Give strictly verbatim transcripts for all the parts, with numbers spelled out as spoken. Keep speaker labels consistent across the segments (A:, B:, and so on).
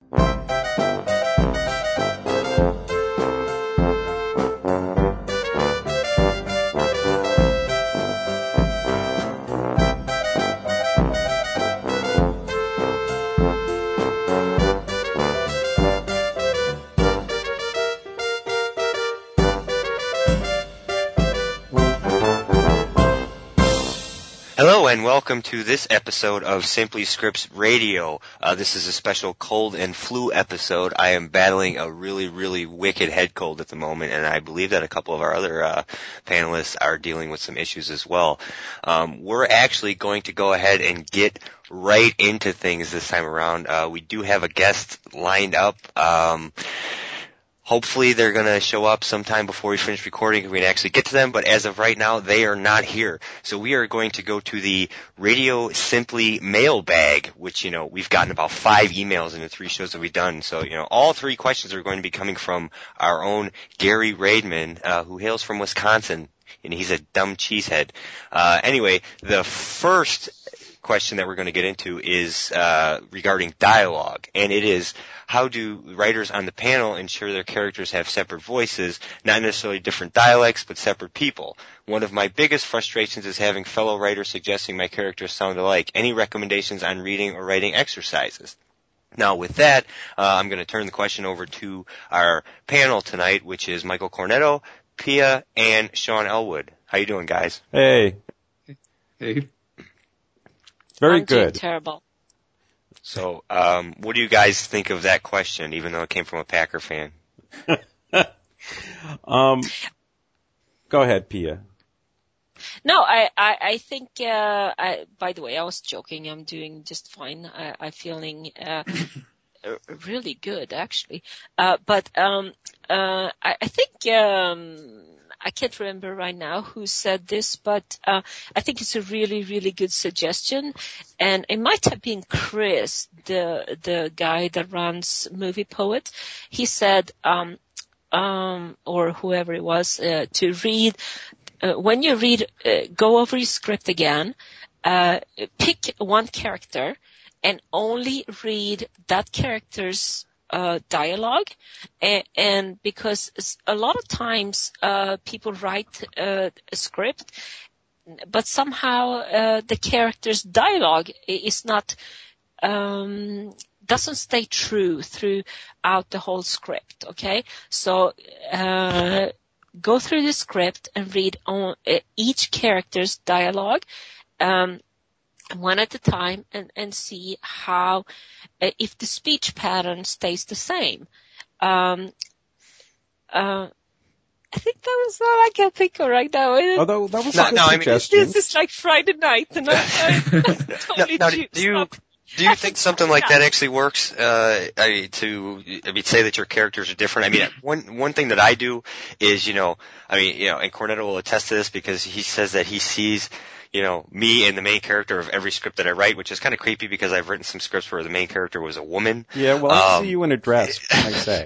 A: Hello and welcome to this episode of Simply Scripts Radio. Uh, this is a special cold and flu episode. I am battling a really, really wicked head cold at the moment, and I believe that a couple of our other uh, panelists are dealing with some issues as well. Um, we're actually going to go ahead and get right into things this time around. Uh, we do have a guest lined up. Um, Hopefully they're going to show up sometime before we finish recording and we can actually get to them, but as of right now, they are not here. So we are going to go to the Radio Simply mailbag, which, you know, we've gotten about five emails in the three shows that we've done. So, you know, all three questions are going to be coming from our own Gary Raidman, uh, who hails from Wisconsin, and he's a dumb cheesehead. Uh, anyway, the first question that we're going to get into is uh, regarding dialogue, and it is, how do writers on the panel ensure their characters have separate voices, not necessarily different dialects, but separate people? One of my biggest frustrations is having fellow writers suggesting my characters sound alike. Any recommendations on reading or writing exercises? Now, with that, uh, I'm going to turn the question over to our panel tonight, which is Michael Cornetto, Pia, and Sean Elwood. How you doing, guys?
B: Hey.
C: Hey.
B: Very
D: I'm
B: good.
D: Terrible.
A: So, um, what do you guys think of that question, even though it came from a Packer fan?
B: um, go ahead, Pia.
D: No, I, I, I think, uh, I, by the way, I was joking. I'm doing just fine. I, I'm feeling, uh, really good, actually. Uh, but, um, uh, I, I think, um, I can't remember right now who said this, but uh, I think it's a really, really good suggestion. And it might have been Chris, the the guy that runs Movie Poet. He said, um, um, or whoever it was, uh, to read, uh, when you read, uh, go over your script again, uh, pick one character and only read that character's Uh, dialogue, and, and because a lot of times uh, people write uh, a script, but somehow uh, the character's dialogue is not um, doesn't stay true throughout the whole script. Okay, so uh, go through the script and read on uh, each character's dialogue. Um, one at a time, and, and see how, uh, if the speech pattern stays the same. Um, uh, I think that was all I can think of right now.
B: Although that was
A: no,
B: a good
A: no,
B: suggestion.
D: I mean, this is like Friday night, and I'm, I'm totally
A: now, now, do you
D: up.
A: do you think something like that actually works? Uh, I mean, to I mean, say that your characters are different. I mean, one one thing that I do is, you know, I mean, you know, and Cornetto will attest to this because he says that he sees, you know, me and the main character of every script that I write, which is kind of creepy because I've written some scripts where the main character was a woman.
B: Yeah, well, I
A: um,
B: see you in a dress, I say.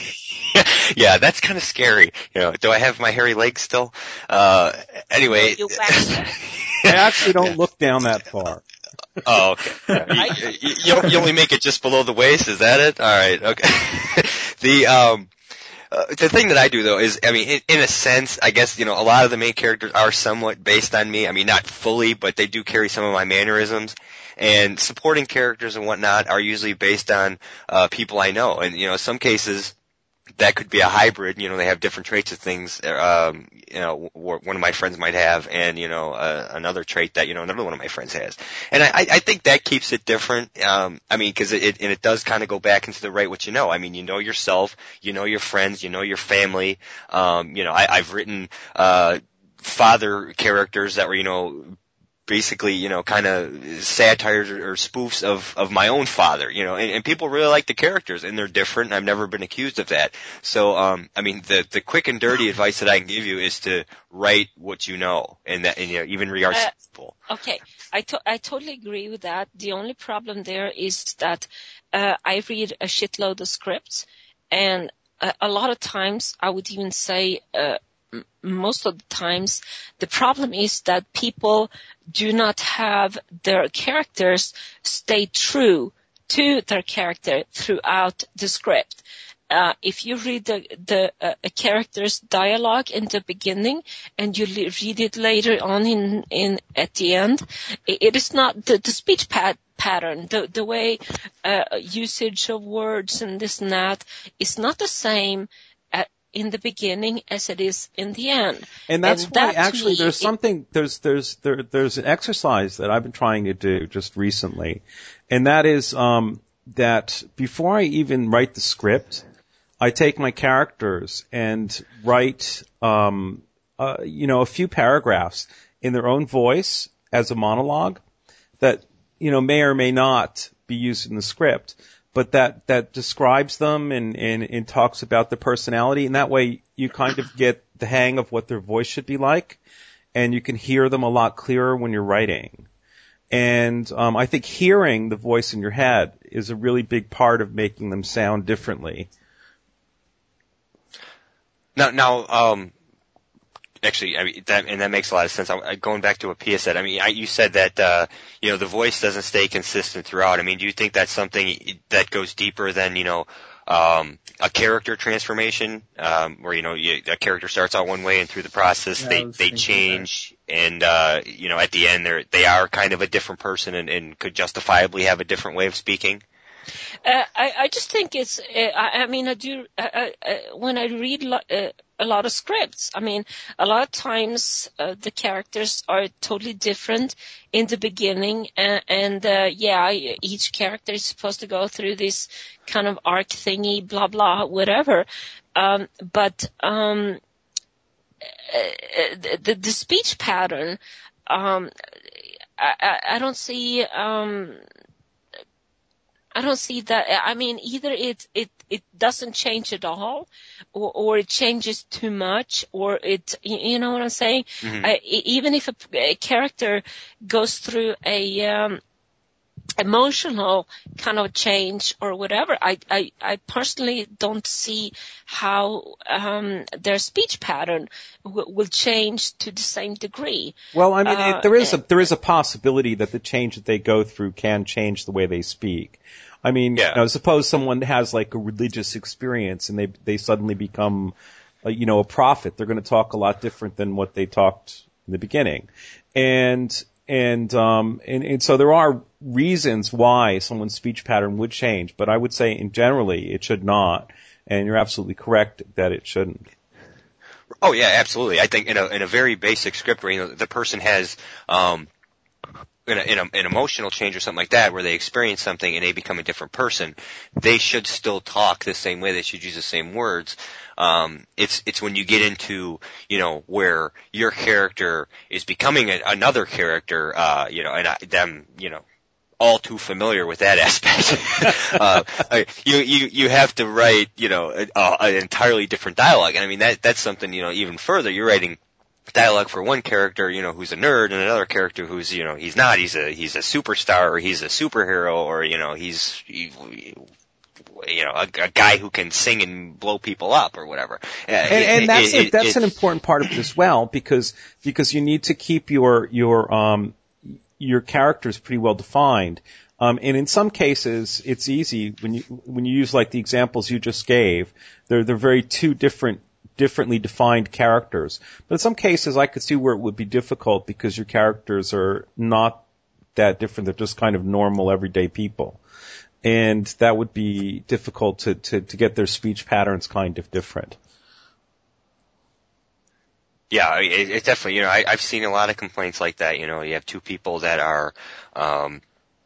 A: Yeah, that's kind of scary. You know, do I have my hairy legs still? Uh, anyway.
D: You waxed it.
B: I actually don't look down that far.
A: Oh, okay. you, you, you only make it just below the waist, is that it? All right, okay. the, um, Uh, the thing that I do, though, is, I mean, in, in a sense, I guess, you know, a lot of the main characters are somewhat based on me. I mean, not fully, but they do carry some of my mannerisms. And supporting characters and whatnot are usually based on uh people I know. And, you know, some cases that could be a hybrid. You know, they have different traits of things, um, you know, w- one of my friends might have, and, you know, uh, another trait that, you know, another one of my friends has. And I, I think that keeps it different. Um, I mean, cause it, it, and it does kind of go back into the write what you know. I mean, you know yourself, you know your friends, you know your family. Um, you know, I, I've written, uh, father characters that were, you know, basically, you know, kind of satires or, or spoofs of, of my own father, you know, and, and people really like the characters, and they're different, and I've never been accused of that. So, um, I mean, the, the quick and dirty advice that I can give you is to write what you know, and that, and, you know, even in regards
D: uh,
A: to people.
D: Okay, I, to- I totally agree with that. The only problem there is that uh, I read a shitload of scripts, and a, a lot of times I would even say uh, m- most of the times the problem is that people do not have their characters stay true to their character throughout the script. Uh, if you read the, the uh, a character's dialogue in the beginning and you le- read it later on in, in at the end, it, it is not the, the speech pat- pattern, the, the way uh, usage of words and this and that is not the same at, in the beginning as it is in the end.
B: And that's
D: and
B: why
D: that,
B: actually
D: me,
B: there's
D: it,
B: something, there's, there's, there, there's an exercise that I've been trying to do just recently. And that is, um, that before I even write the script, I take my characters and write, um, uh, you know, a few paragraphs in their own voice as a monologue that, you know, may or may not be used in the script, but that, that describes them and, and, and talks about their personality. And that way you kind of get the hang of what their voice should be like, and you can hear them a lot clearer when you're writing. And um, I think hearing the voice in your head is a really big part of making them sound differently.
A: Now, now, um, actually, I mean, that, and that makes a lot of sense. I, going back to what Pia said, I mean, I, you said that, uh, you know, the voice doesn't stay consistent throughout. I mean, do you think that's something that goes deeper than, you know, um, a character transformation, um, where, you know, you, a character starts out one way and through the process,
C: Yeah,
A: they, they change and, uh, you know, at the end they're, they are kind of a different person and, and could justifiably have a different way of speaking?
D: Uh, I, I just think it's, uh, I, I mean, I do, uh, uh, when I read lo- uh, a lot of scripts, I mean, a lot of times uh, the characters are totally different in the beginning, and, and uh, yeah, each character is supposed to go through this kind of arc thingy, blah, blah, whatever. Um, but um, uh, the, the speech pattern, um, I, I, I don't see... Um, I don't see that. I mean, either it it it doesn't change at all, or or it changes too much, or it, you know what I'm saying?
A: Mm-hmm.
D: I, even if a, a character goes through a um, emotional kind of change or whatever, I I, I personally don't see how um, their speech pattern w- will change to the same degree.
B: Well, I mean,
D: Uh,
B: it, there is a there is a possibility that the change that they go through can change the way they speak. I mean,
A: yeah.
B: you know, suppose someone has like a religious experience and they they suddenly become, uh, you know, a prophet. They're going to talk a lot different than what they talked in the beginning, and and um and, and so there are reasons why someone's speech pattern would change. But I would say, in generally, it should not. And you're absolutely correct that it shouldn't.
A: Oh yeah, absolutely. I think in a in a very basic script where, you know, the person has um in, a, in a, an emotional change or something like that, where they experience something and they become a different person, they should still talk the same way. They should use the same words. Um, it's it's when you get into, you know, where your character is becoming a, another character, uh, you know, and I, them, you know, all too familiar with that aspect. uh, you, you, you have to write, you know, a, a, an entirely different dialogue. And I mean, that, that's something, you know, even further, you're writing dialogue for one character, you know, who's a nerd, and another character who's, you know, he's not, he's a, he's a superstar, or he's a superhero, or, you know, he's, he, you know, a, a guy who can sing and blow people up or whatever. Uh,
B: and,
A: it,
B: and that's
A: it,
B: a,
A: it,
B: that's
A: it,
B: an important part of it as well, because because you need to keep your your um your characters pretty well defined. Um, and in some cases, it's easy when you when you use like the examples you just gave. They're they're very two different differently defined characters. But in some cases, I could see where it would be difficult because your characters are not that different. They're just kind of normal, everyday people. And that would be difficult to, to, to get their speech patterns kind of different.
A: Yeah, it, it definitely, you know, I, I've seen a lot of complaints like that. You know, you have two people that are, um,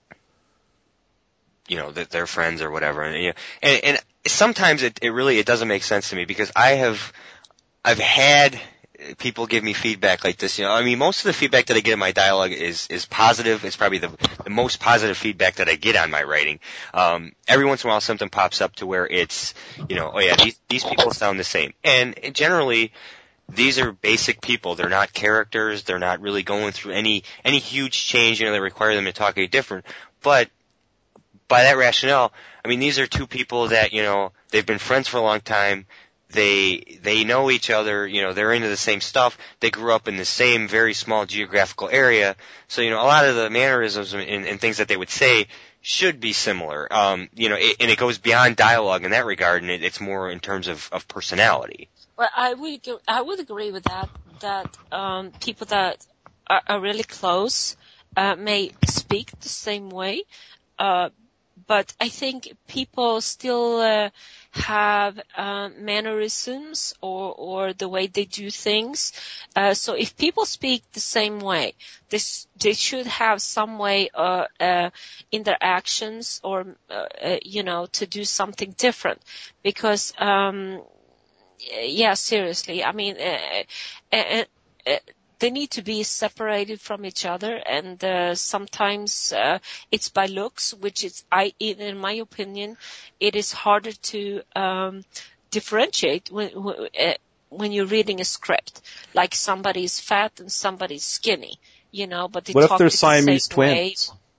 A: you know, that they're friends or whatever. And, you know, and, and sometimes it, it really, it doesn't make sense to me because I have, I've had people give me feedback like this. You know, I mean, most of the feedback that I get in my dialogue is, is positive. It's probably the, the most positive feedback that I get on my writing. Um, every once in a while something pops up to where it's, you know, oh yeah, these, these people sound the same. And generally, these are basic people. They're not characters. They're not really going through any, any huge change, you know, that require them to talk any different. But by that rationale, I mean, these are two people that, you know, they've been friends for a long time. They, they know each other, you know, they're into the same stuff. They grew up in the same very small geographical area. So, you know, a lot of the mannerisms and, and things that they would say should be similar. Um, you know, it, and it goes beyond dialogue in that regard, and it, it's more in terms of, of personality.
D: Well, I would I would agree with that. That um, people that are, are really close uh, may speak the same way, uh, but I think people still uh, have uh, mannerisms or or the way they do things. Uh, so if people speak the same way, they they should have some way uh, uh, in their actions or uh, uh, you know to do something different, because. Um, Yeah, seriously. I mean, uh, uh, uh, they need to be separated from each other, and uh, sometimes uh, it's by looks, which is, I, in my opinion, it is harder to um, differentiate when uh, when you're reading a script. Like somebody's fat and somebody's skinny, you know. But they
B: what
D: talk
B: if they're
D: the same
B: Siamese twins?
D: way.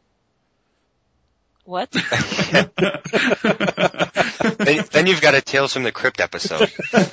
D: What?
A: then, then you've got a Tales from the Crypt episode.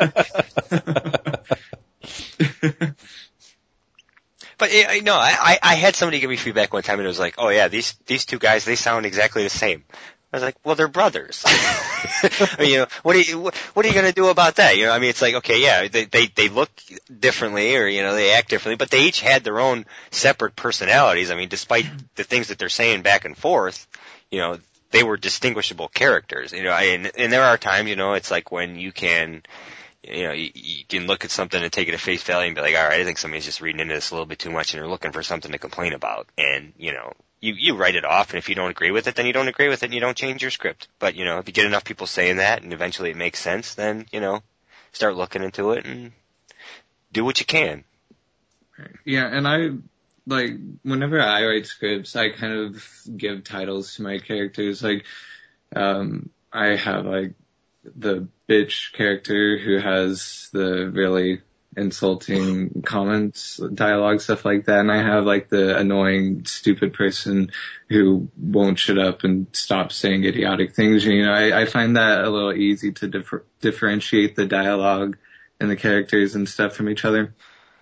A: But you know, I, I had somebody give me feedback one time, and it was like, "Oh yeah, these these two guys, they sound exactly the same." I was like, "Well, they're brothers." I mean, you know, what are you what, what are you going to do about that? You know, I mean, it's like, okay, yeah, they, they they look differently, or you know, they act differently, but they each had their own separate personalities. I mean, despite the things that they're saying back and forth, you know, they were distinguishable characters. You know, and, and there are times, you know, it's like when you can. You know, you, you can look at something and take it at face value and be like, all right, I think somebody's just reading into this a little bit too much and they're looking for something to complain about. And, you know, you, you write it off, and if you don't agree with it, then you don't agree with it and you don't change your script. But, you know, if you get enough people saying that and eventually it makes sense, then, you know, start looking into it and do what you can.
C: Yeah, and I, like, whenever I write scripts, I kind of give titles to my characters. Like, um, I have, like, the bitch character who has the really insulting comments, dialogue, stuff like that. And I have like the annoying, stupid person who won't shut up and stop saying idiotic things. You know, I, I find that a little easy to differ, differentiate the dialogue and the characters and stuff from each other.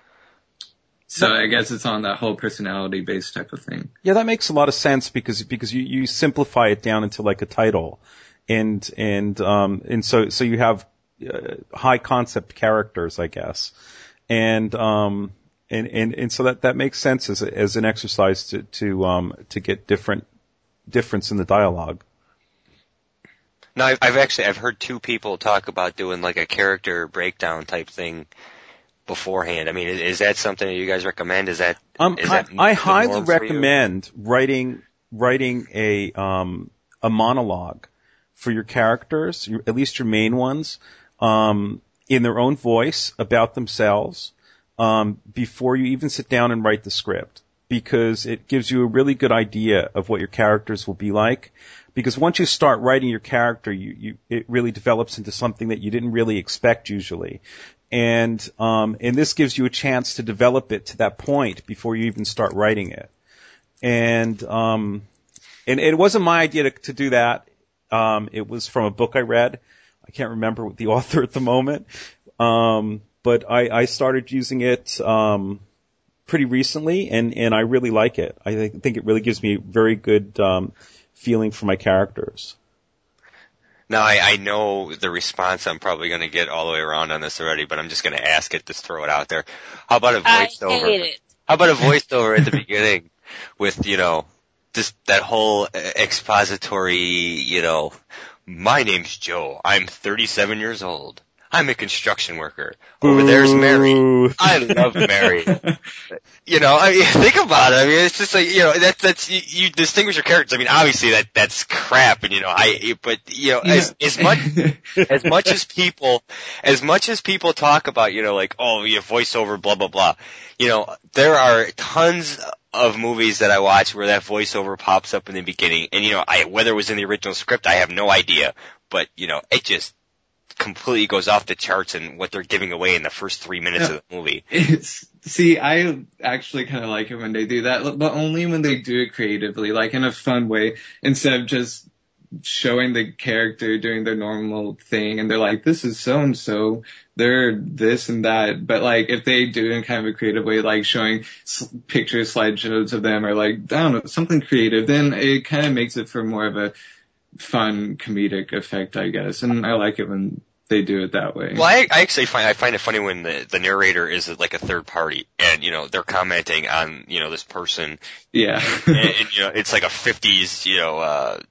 C: So I guess it's on that whole personality based type of thing.
B: Yeah, that makes a lot of sense because, because you, you simplify it down into like a title. And, and, um, and so, so you have uh, high concept characters, I guess. And, um, and, and, and so that, that makes sense as a, as an exercise to, to, um, to get different, difference in the dialogue.
A: No, I've, I've actually, I've heard two people talk about doing like a character breakdown type thing beforehand. I mean, is, is that something that you guys recommend? Is that,
B: um,
A: is
B: I,
A: that
B: I highly recommend writing, writing a, um, a monologue for your characters, your, at least your main ones, um, in their own voice about themselves, um, before you even sit down and write the script, because it gives you a really good idea of what your characters will be like. Because once you start writing your character, you, you it really develops into something that you didn't really expect usually, and um, and this gives you a chance to develop it to that point before you even start writing it. And um, and it wasn't my idea to, to do that. Um, it was from a book I read. I can't remember the author at the moment. Um, but I, I started using it, um, pretty recently, and, and I really like it. I think it really gives me very good, um, feeling for my characters.
A: Now, I, I know the response I'm probably going to get all the way around on this already, but I'm just going to ask it, just throw it out there. How about a voiceover?
D: I hate it.
A: How about a voiceover at the beginning with, you know, just that whole expository, you know, my name's Joe. I'm thirty-seven years old. I'm a construction worker. Over there's Mary. I love Mary. You know, I mean, think about it. I mean, it's just like, you know, that, that's, you, you distinguish your characters. I mean, obviously that, that's crap, and you know, I, but, you know, yeah. as, as much, as much as people, as much as people talk about, you know, like, oh, you know, voiceover, blah, blah, blah, you know, there are tons of movies that I watch where that voiceover pops up in the beginning, and you know, I, whether it was in the original script, I have no idea, but you know, it just completely goes off the charts in what they're giving away in the first three minutes
C: no,
A: of the movie.
C: It's, see, I actually kind of like it when they do that, but only when they do it creatively, like in a fun way, instead of just showing the character doing their normal thing, and they're like, this is so and so, they're this and that. But like, if they do it in kind of a creative way, like showing s- picture slideshows of them, or like, I don't know, something creative, then it kind of makes it for more of a fun comedic effect, I guess. And I like it when they do it that way.
A: Well, I, I actually find I find it funny when the the narrator is like a third party, and you know they're commenting on you know this person.
C: Yeah.
A: and, and you know it's like a fifties you know uh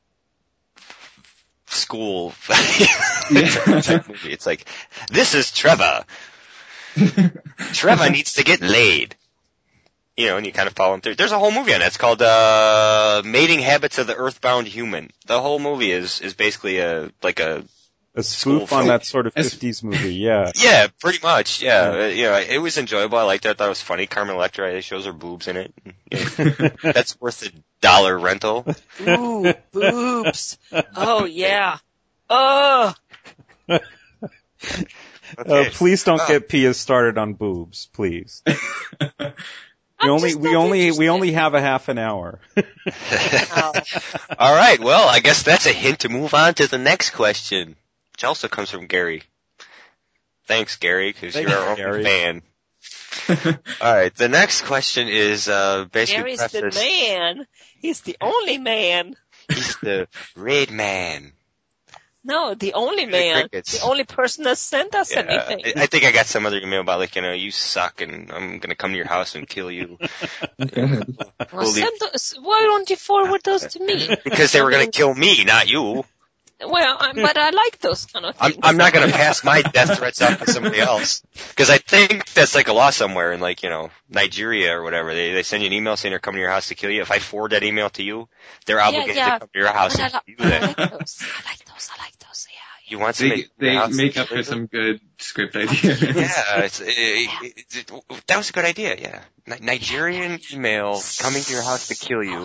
A: school
C: Yeah.
A: type movie. It's like, this is Trevor. Trevor needs to get laid. You know, and you kind of follow him through. There's a whole movie on that. It's called uh Mating Habits of the Earthbound Human. The whole movie is is basically a like a
B: A spoof on that sort of
C: As-
B: fifties movie, yeah.
A: yeah, pretty much. Yeah, uh, you know, it was enjoyable. I liked it. I thought it was funny. Carmen Electra shows her boobs in it. You know, that's worth a dollar rental.
D: Ooh, boobs. Oh, yeah. Oh,
B: Uh,
A: Okay.
B: please don't
A: Oh.
B: get Pia started on boobs, please. We
D: I'm
B: only
D: just
B: we
D: not
B: only we
D: interested.
B: only have a half an hour.
D: Oh.
A: All right. Well, I guess that's a hint to move on to the next question, which also comes from Gary. Thanks, Gary, because
B: Thank
A: you're
B: you,
A: our
B: Gary.
A: own fan. All right. The next question is uh, basically
D: Gary's the
A: preface-
D: man. He's the only man.
A: He's the raid man.
D: No, the only man.
A: crickets.
D: The only person that sent us
A: Yeah,
D: anything.
A: I I think I got some other email about like, you know, you suck and I'm gonna come to your house and kill you.
D: Well,
A: We'll leave-
D: send those, why don't you forward those to me?
A: Because they were gonna kill me, not you.
D: Well, I, but I like those kind of
A: I'm,
D: things.
A: I'm not gonna pass my death threats off to somebody else. Because I think that's like a law somewhere in like, you know, Nigeria or whatever. They they send you an email saying they're coming to your house to kill you. If I forward that email to you, they're obligated
D: yeah.
A: to come to your house
D: But I,
A: and
D: li-
A: do
D: but I
A: that.
D: like those. I like those. I like those. Yeah.
A: You want to
C: They,
A: make
C: they
A: your house
C: make up for
A: illegal?
C: some good script ideas.
A: Yeah, it's, it, it, it, it, that was a good idea. Yeah, Ni- Nigerian email coming to your house to kill you.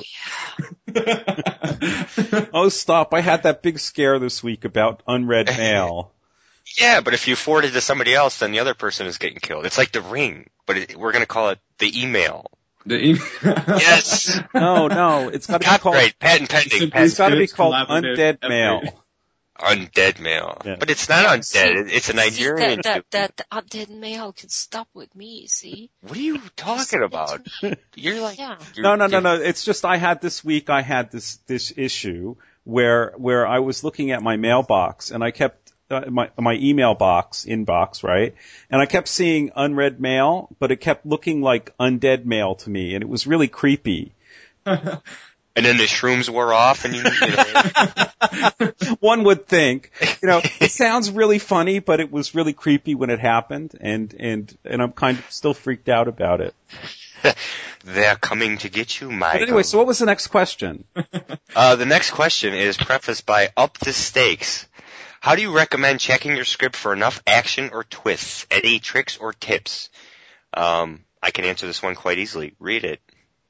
B: Oh, stop. I had that big scare this week about unread mail.
A: Yeah, but if you forward it to somebody else, then the other person is getting killed. It's like the Ring, but it, we're gonna call it the email.
C: The email.
A: Yes.
B: No, no, it's got to be called,
A: Copyright, patent pending,
C: Simply
A: patent,
B: it's got to be
C: It's
B: called
C: collaborative
B: undead
C: effort.
B: mail.
A: undead mail.
B: Yeah.
A: But it's not
D: Yeah,
A: undead.
D: see-
A: It- it's a
D: See,
A: Nigerian.
D: that, that, that undead mail can stop with me, see?
A: What are you talking about? You're like,
D: Yeah.
A: you're,
B: No, no, no,
A: you're-
B: no. It's just I had this week. I had this this issue where where I was looking at my mailbox and I kept uh, my my email box inbox right, and I kept seeing unread mail, but it kept looking like undead mail to me, and it was really creepy.
A: And then the shrooms wore off, and you, you know,
B: One would think, you know, it sounds really funny, but it was really creepy when it happened, and and and I'm kind of still freaked out about it.
A: they're coming to get you, Michael.
B: But anyway, so what was the next question?
A: Uh, the next question is prefaced by Up the Stakes. How do you recommend checking your script for enough action or twists? Any tricks or tips? Um, I can answer this one quite easily. Read it.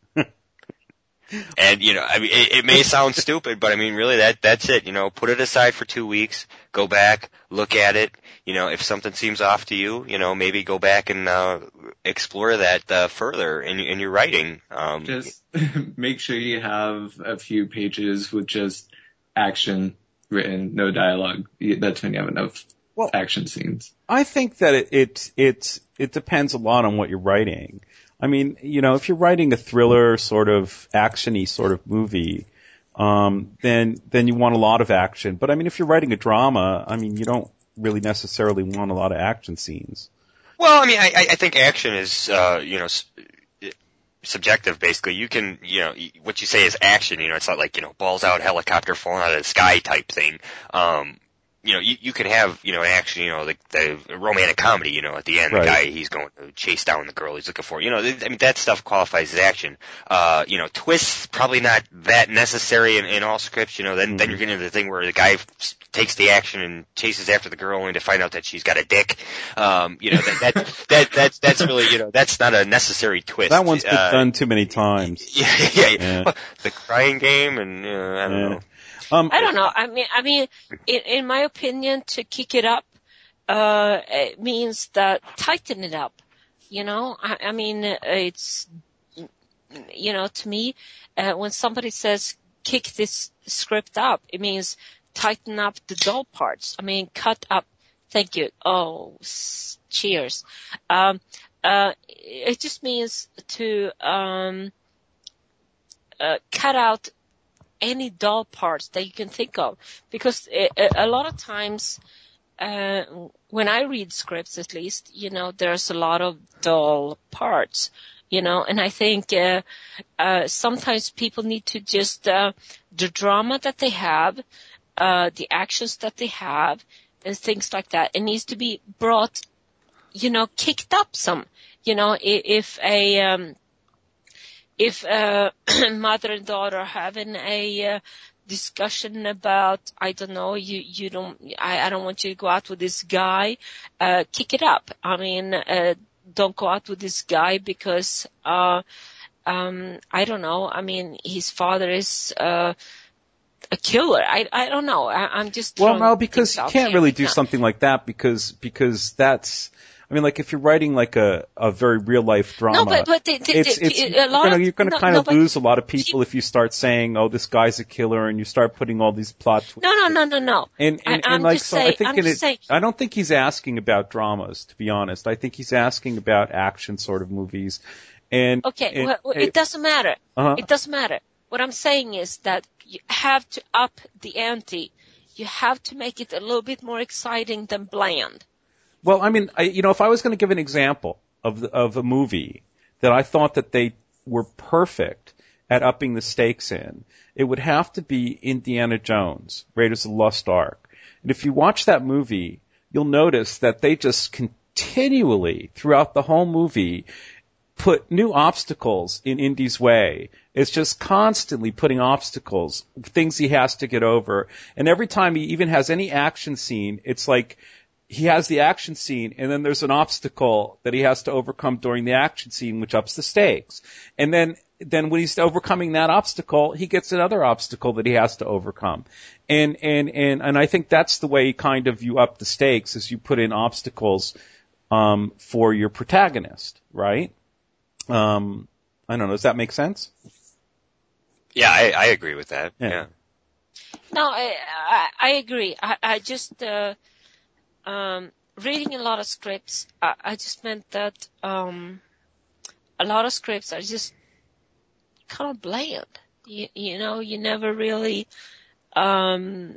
A: And, you know, I mean, it, it may sound stupid, but I mean, really, that, that's it. You know, put it aside for two weeks, go back, look at it. You know, if something seems off to you, you know, maybe go back and, uh, explore that, uh, further in, in your writing. Um,
C: Just make sure you have a few pages with just action written, no dialogue. That's when you have enough
B: Well-
C: action scenes.
B: I think that it, it it it depends a lot on what you're writing. I mean, you know, if you're writing a thriller sort of actiony sort of movie, um, then then you want a lot of action. But I mean, if you're writing a drama, I mean, you don't really necessarily want a lot of action scenes.
A: Well, I mean, I, I think action is, uh, you know, s- subjective, basically. You can, you know, what you say is action, you know, it's not like, you know, balls out, helicopter falling out of the sky type thing. Um, you know, you, you could have, you know, an action, you know, like the romantic comedy, you know, at the end,
B: Right.
A: the guy, he's going to chase down the girl he's looking for. You know, I mean, that stuff qualifies as action. Uh, you know, twists, probably not that necessary in, in all scripts, you know, then,
B: Mm-hmm.
A: then you're getting into the thing where the guy f- takes the action and chases after the girl only to find out that she's got a dick. Um, you know, that, that, that, that's, that's really, you know, that's not a necessary twist.
B: That one's been
A: Uh,
B: done too many times.
A: Yeah, yeah, yeah.
B: Yeah.
A: The crying game and, uh, I don't
B: Yeah.
A: know.
B: Um,
D: I don't know. I mean, I mean, in, in my opinion, to kick it up, uh, it means that tighten it up. You know, I, I mean, it's, you know, to me, uh, when somebody says kick this script up. It means tighten up the dull parts. I mean, cut up. Thank you. Oh, s- cheers. Um, uh, it just means to um, uh, cut out any dull parts that you can think of, because a, a lot of times uh, when I read scripts, at least, you know, there's a lot of dull parts, you know, and I think uh, uh, sometimes people need to just uh, the drama that they have, uh, the actions that they have, and things like that. It needs to be brought, you know, kicked up some, you know, if a um, If uh, mother and daughter are having a uh, discussion about, I don't know, you you don't, I, I don't want you to go out with this guy, uh, kick it up. I mean, uh, don't go out with this guy because, uh, um, I don't know. I mean, his father is uh, a killer. I I don't know. I, I'm just
B: well, no, because you can't
D: here.
B: really do
D: no.
B: something like that because because that's. I mean, like if you're writing like a, a very real life drama,
D: no, but, but the, the,
B: it's,
D: the,
B: it's,
D: a lot
B: you know,
D: of,
B: you're going to
D: no,
B: kind
D: no,
B: of
D: but
B: lose a lot of people if you start saying, "Oh, this guy's a killer," and you start putting all these plot twists.
D: No, no, no, no, no.
B: And and,
D: I,
B: and like
D: just
B: so,
D: saying,
B: I think
D: I'm
B: in
D: just
B: it,
D: saying,
B: I don't think he's asking about dramas. To be honest, I think he's asking about action sort of movies. And
D: okay,
B: and,
D: well, well,
B: and,
D: it doesn't matter.
B: Uh-huh.
D: It doesn't matter. What I'm saying is that you have to up the ante. You have to make it a little bit more exciting than bland.
B: Well, I mean, I, you know, if I was going to give an example of the, of a movie that I thought that they were perfect at upping the stakes in, it would have to be Indiana Jones, Raiders of the Lost Ark. And if you watch that movie, you'll notice that they just continually, throughout the whole movie, put new obstacles in Indy's way. It's just constantly putting obstacles, things he has to get over. And every time he even has any action scene, it's like he has the action scene, and then there's an obstacle that he has to overcome during the action scene, which ups the stakes. And then, then when he's overcoming that obstacle, he gets another obstacle that he has to overcome. And, and, and, and I think that's the way kind of you up the stakes, is you put in obstacles, um, for your protagonist, right? Um, I don't know. Does that make sense?
A: Yeah, I, I agree with that.
B: Yeah.
A: yeah.
D: No, I, I, I agree. I, I just, uh, um, reading a lot of scripts, I, I just meant that, um, a lot of scripts are just kind of bland. You, you know, you never really, um,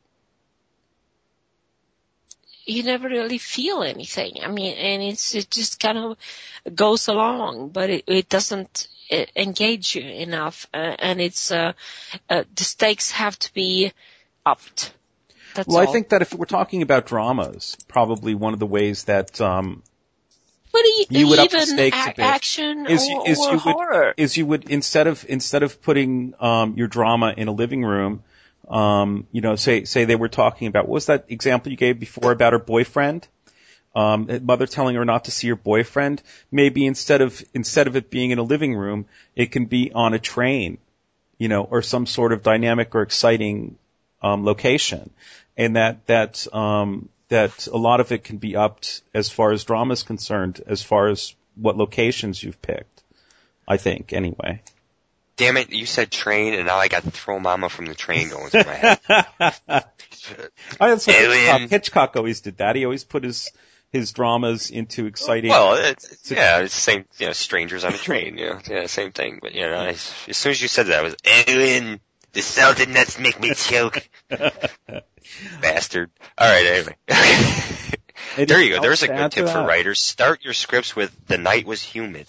D: you never really feel anything. I mean, and it's, it just kind of goes along, but it, it doesn't uh, engage you enough. Uh, and it's, uh, uh, the stakes have to be upped. That's
B: well,
D: all.
B: I think that if we're talking about dramas, probably one of the ways that, um,
D: But e-
B: you would up the
D: even
B: stakes
D: a-
B: a bit.
D: action
B: is,
D: or,
B: is
D: or
B: you
D: horror.
B: would, is you would, instead of, instead of putting, um, your drama in a living room, um, you know, say, say they were talking about, what was that example you gave before about her boyfriend? Um, mother telling her not to see her boyfriend. Maybe instead of, instead of it being in a living room, it can be on a train, you know, or some sort of dynamic or exciting, um, location. And that, that, um, that a lot of it can be upped as far as drama is concerned, as far as what locations you've picked. I think, anyway.
A: Damn it, you said train, and now I got Throw Mama from the Train going through my head.
B: I that's what
A: Alien.
B: Hitchcock, Hitchcock always did that. He always put his his dramas into exciting.
A: Well, it's, it's, yeah, it's the same, you know, strangers on a train, you know, yeah, same thing. But, you know, I, as soon as you said that, I was, Alien, the salted nuts make me choke. Bastard. Alright, anyway. There you go. There's a good tip for writers. Start your scripts with, the night was humid.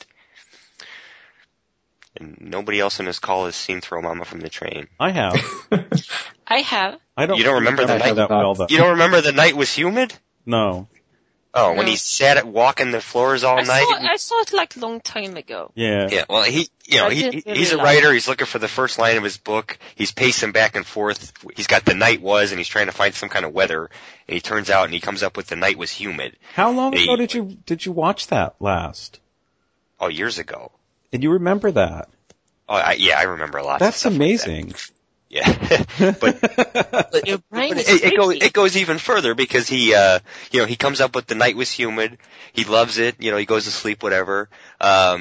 A: And nobody else on this call has seen Throw Mama from the Train.
B: I have.
D: I have.
B: I don't.
A: You don't remember the night?
B: That well, though.
A: You don't remember the night was humid?
B: No.
A: Oh,
D: No.
A: when he sat at walking the floors all
D: I
A: night?
D: saw, I saw it like a long time ago.
B: Yeah.
A: Yeah, well, he, you know,
D: I
A: he,
D: didn't really
A: he's a
D: like
A: writer. He's looking for the first line of his book. He's pacing back and forth. He's got the night was, and he's trying to find some kind of weather. And he turns out, and he comes up with the night was humid.
B: How long
A: Hey.
B: ago did you did you watch that last?
A: Oh, years ago.
B: And you remember that?
A: Oh, I, yeah, I remember a lot. of
B: That's
A: stuff like
B: amazing.
A: that. Yeah, but
D: Your brain
A: But
D: is
A: it, it goes
D: crazy.
A: it goes even further because he uh you know he comes up with the night was humid. He loves it. You know he goes to sleep whatever. Um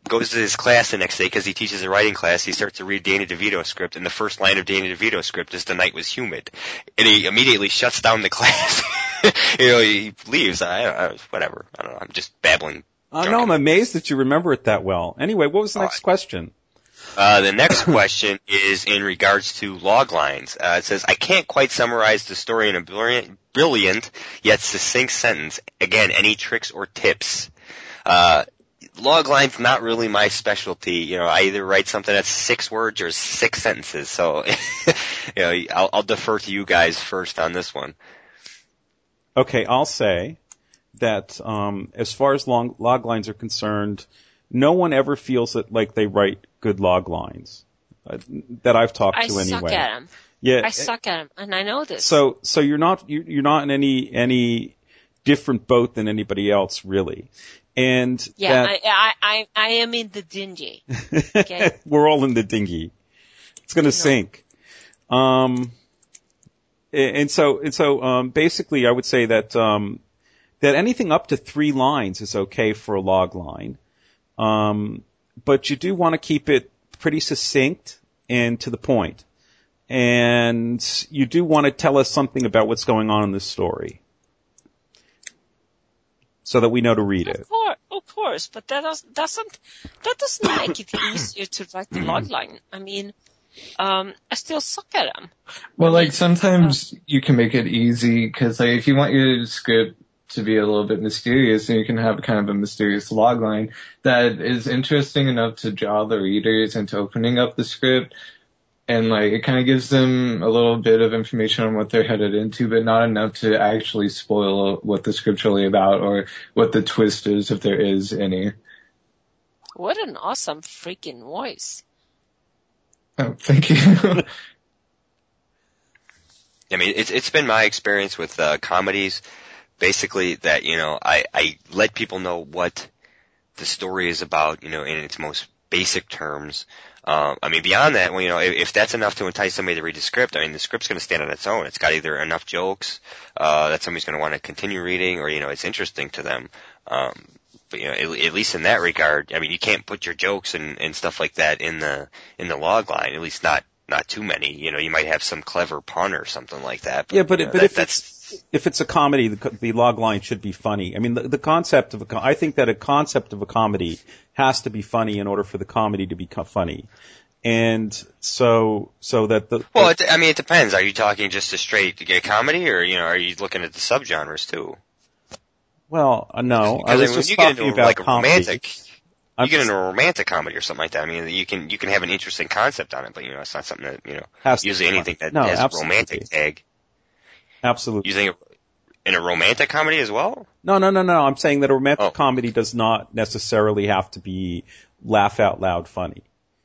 A: goes to his class the next day because he teaches a writing class. He starts to read Danny DeVito's script, and the first line of Danny DeVito's script is "The night was humid," and he immediately shuts down the class. You know, he leaves. I, I whatever. I don't know. I'm just babbling.
B: I uh, know. I'm amazed that you remember it that well. Anyway, what was the next uh, question?
A: Uh, the next question is in regards to log lines. Uh, it says, I can't quite summarize the story in a brilliant, brilliant yet succinct sentence. Again, any tricks or tips? Uh, log lines not really my specialty. You know, I either write something that's six words or six sentences. So, you know, I'll, I'll defer to you guys first on this one.
B: Okay, I'll say that um, as far as long, log lines are concerned, no one ever feels it like they write good log lines uh, that I've talked
D: I
B: to anyway.
D: I suck at them.
B: Yeah,
D: I suck at them, and I know this.
B: So, so you're not you're not in any any different boat than anybody else, really. And
D: yeah,
B: that,
D: I, I I am in the dinghy. Okay,
B: we're all in the dinghy. It's going to sink. Um, and so and so um, basically, I would say that um, that anything up to three lines is okay for a log line. Um, but you do want to keep it pretty succinct and to the point. And you do want to tell us something about what's going on in the story so that we know to read it.
D: Of course, of course, but that doesn't, doesn't that doesn't make it easier to write the logline. I mean, um, I still suck at them.
C: Well,
D: I
C: like
D: mean,
C: sometimes
D: uh,
C: you can make it easy because like if you want your script to be a little bit mysterious, and you can have kind of a mysterious logline that is interesting enough to draw the readers into opening up the script, and like it kind of gives them a little bit of information on what they're headed into, but not enough to actually spoil what the script's really about or what the twist is, if there is any.
D: What an awesome freaking voice!
C: Oh, thank you.
A: I mean, it's it's been my experience with uh, comedies. Basically that, you know, I, I let people know what the story is about, you know, in its most basic terms. Um, I mean, beyond that, well, you know, if, if that's enough to entice somebody to read the script, I mean, the script's going to stand on its own. It's got either enough jokes, uh, that somebody's going to want to continue reading, or, you know, it's interesting to them. Um, but, you know, at, at least in that regard, I mean, you can't put your jokes and, and stuff like that in the, in the log line, at least not, not too many. You know, you might have some clever pun or something like that. But,
B: yeah, but,
A: you know,
B: but
A: that,
B: if
A: that's,
B: it's, if it's a comedy, the, the log line should be funny. I mean, the, the concept of a, I think that a concept of a comedy has to be funny in order for the comedy to become funny. And so, so that the,
A: well, it, I mean, it depends. Are you talking just a straight gay comedy, or, you know, are you looking at the subgenres too?
B: Well, uh, no,
A: because,
B: I was
A: I mean,
B: just
A: you get
B: talking
A: into
B: about
A: like a
B: comedy.
A: romantic,
B: I'm
A: you get
B: just,
A: into a romantic comedy or something like that. I mean, you can, you can have an interesting concept on it, but, you know, it's not something that, you know,
B: has
A: usually anything that
B: no,
A: has
B: absolutely.
A: a romantic tag.
B: Absolutely.
A: You think in a romantic comedy as well?
B: No, no, no, no. I'm saying that a romantic
A: oh.
B: comedy does not necessarily have to be laugh out loud funny.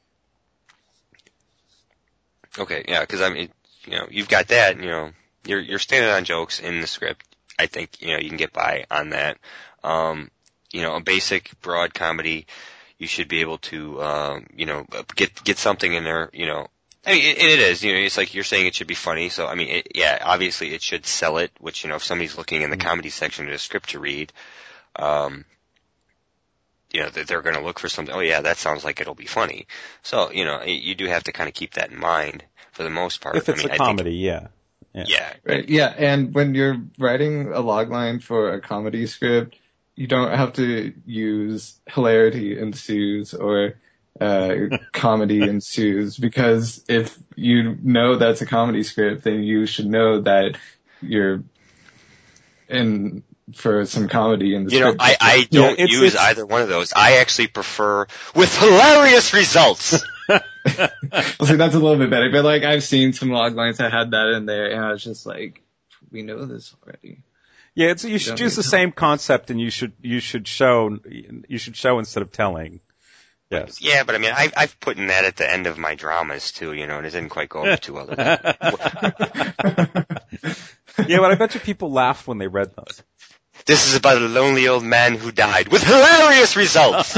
A: Okay, yeah, because I mean, you know, you've got that, you know, you're you're standing on jokes in the script. I think, you know, you can get by on that. Um, you know, a basic broad comedy, you should be able to, um, you know, get get something in there, you know. I mean, it, it is, you know, it's like you're saying it should be funny. So, I mean, it, yeah, obviously it should sell it, which, you know, if somebody's looking in the comedy section of the script to read, um, you know, they're going to look for something, oh yeah, that sounds like it'll be funny. So, you know, you do have to kind of keep that in mind for the most part.
B: If it's
A: I mean,
B: a comedy,
A: I think,
B: yeah.
A: yeah. Yeah.
C: Right, yeah, and when you're writing a logline for a comedy script, you don't have to use hilarity ensues or uh comedy ensues, because if you know that's a comedy script, then you should know that you're in for some comedy in the
A: you
C: script.
A: know, I, I don't
B: yeah, it's,
A: use
B: it's,
A: either one of those. I actually prefer with hilarious results.
C: Well, see, that's a little bit better, but like I've seen some log lines that had that in there, and I was just like, we know this already.
B: Yeah, it's, you should use the same concept, and you should you should show you should show instead of telling. Yes.
A: Yeah, but I mean, I, I've put in that at the end of my dramas too, you know, and it didn't quite go over too well.
B: Yeah, but I bet you people laughed when they read those.
A: This is about a lonely old man who died with hilarious results.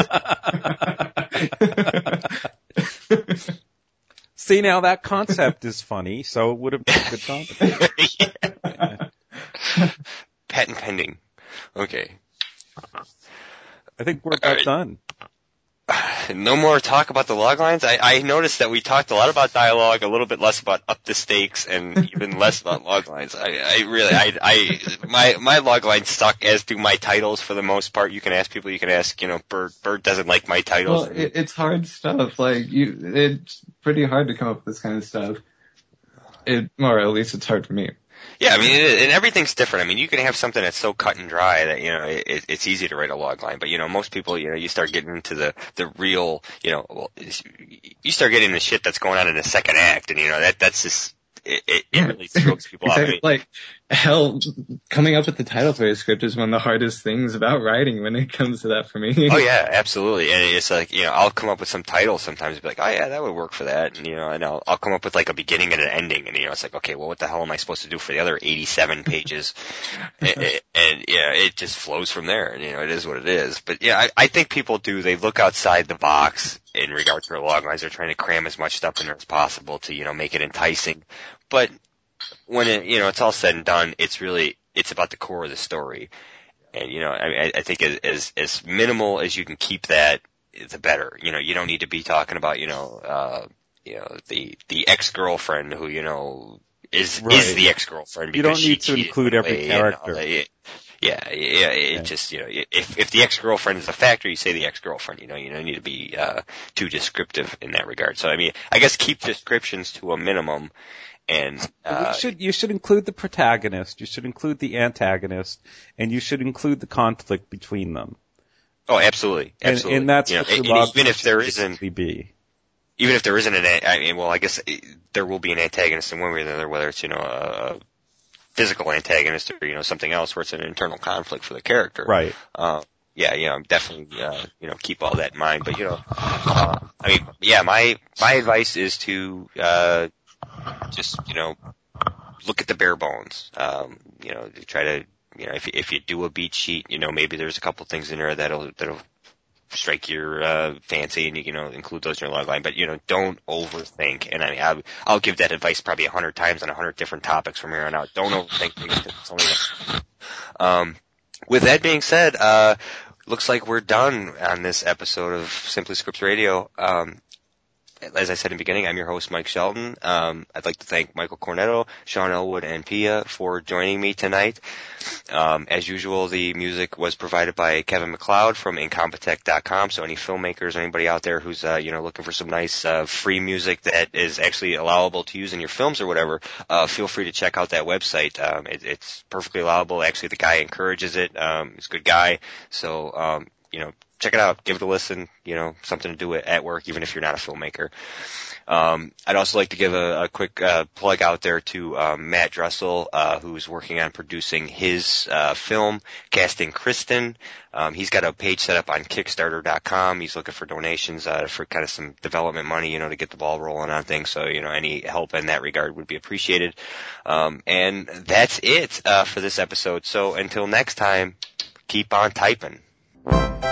B: See, now that concept is funny, so it would have been a good concept.
A: Yeah. Patent pending. Okay.
B: I think we're about
A: right.
B: done.
A: no more talk about the log lines. I, I noticed that we talked a lot about dialogue, a little bit less about up the stakes, and even less about log lines. I, I really, I, I, my, my log lines suck, as do my titles for the most part. You can ask people, you can ask, you know, Bert, Bert doesn't like my titles.
C: Well, it, it's hard stuff. Like, you, it's pretty hard to come up with this kind of stuff. It, or at least it's hard for me.
A: Yeah, I mean, it, and everything's different. I mean, you can have something that's so cut and dry that, you know, it, it's easy to write a log line. But, you know, most people, you know, you start getting into the, the real, you know, well, you start getting the shit that's going on in the second act. And, you know, that, that's just, it, it, it really throws people off. I mean,
C: like, hell, coming up with the title for a script is one of the hardest things about writing when it comes to that for me.
A: Oh yeah, absolutely. And it's like, you know, I'll come up with some title sometimes and be like, oh yeah, that would work for that. And, you know, and I'll, I'll come up with like a beginning and an ending. And, you know, it's like, okay, well, what the hell am I supposed to do for the other eighty-seven pages? and, and, yeah, it just flows from there. And, you know, it is what it is. But yeah, I, I think people do, they look outside the box in regard to their log lines. They're trying to cram as much stuff in there as possible to, you know, make it enticing. But when it, you know, it's all said and done, it's really, it's about the core of the story. And, you know, I, I think as, as minimal as you can keep that, the better. You know, you don't need to be talking about, you know, uh, you know, the, the ex-girlfriend who, you know, is,
B: right.
A: is the ex-girlfriend.
B: You don't need to include every character.
A: Yeah, yeah, it yeah. just, you know, if, if the ex-girlfriend is a factor, you say the ex-girlfriend, you know, you don't need to be, uh, too descriptive in that regard. So, I mean, I guess keep descriptions to a minimum. And, uh,
B: you should, you should include the protagonist, you should include the antagonist, and you should include the conflict between them.
A: Oh, absolutely. Absolutely.
B: And, and that's
A: you know,
B: what
A: and,
B: and
A: even if there isn't,
B: be.
A: even if there isn't an, I mean, well, I guess there will be an antagonist in one way or another, whether it's, you know, a physical antagonist or, you know, something else where it's an internal conflict for the character.
B: Right.
A: Uh, yeah, you know, definitely, uh, you know, keep all that in mind. But, you know, uh, I mean, yeah, my, my advice is to, uh, just, you know, look at the bare bones. Um, you know, try to, you know, if, if you do a beat sheet, you know, maybe there's a couple things in there that'll, that'll strike your, uh, fancy and, you know, include those in your log line. But, you know, don't overthink. And I mean, I, I'll give that advice probably a hundred times on a hundred different topics from here on out. Don't overthink things. It's only that. Um, with that being said, uh, looks like we're done on this episode of Simply Scripts Radio. Um, As I said in the beginning, I'm your host, Mike Shelton. Um, I'd like to thank Michael Cornetto, Sean Elwood, and Pia for joining me tonight. Um, as usual, the music was provided by Kevin MacLeod from Incompetech dot com. So any filmmakers, anybody out there who's, uh, you know, looking for some nice, uh, free music that is actually allowable to use in your films or whatever, uh, feel free to check out that website. Um, it, it's perfectly allowable. Actually, the guy encourages it. Um, he's a good guy. So, um, you know, check it out. Give it a listen. You know, something to do at work, even if you're not a filmmaker. Um, I'd also like to give a, a quick uh, plug out there to um, Matt Dressel, uh, who's working on producing his uh, film, Casting Kristen. Um, he's got a page set up on Kickstarter dot com. He's looking for donations uh, for kind of some development money, you know, to get the ball rolling on things. So, you know, any help in that regard would be appreciated. Um, and that's it uh, for this episode. So until next time, keep on typing.